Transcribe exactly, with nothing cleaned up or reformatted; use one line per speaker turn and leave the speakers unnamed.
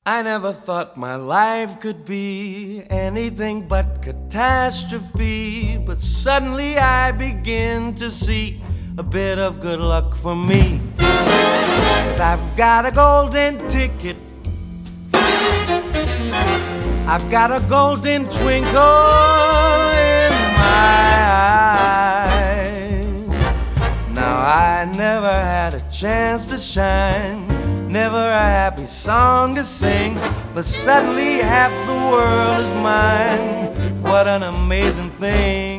I never thought my life could be anything but catastrophe, but suddenly I begin to see a bit of good luck for me. 'Cause I've got a golden ticket, I've got a golden twinkle in my eye. Now I never had a chance to shine, never a happy song to sing, but suddenly half the world is mine. What an amazing thing.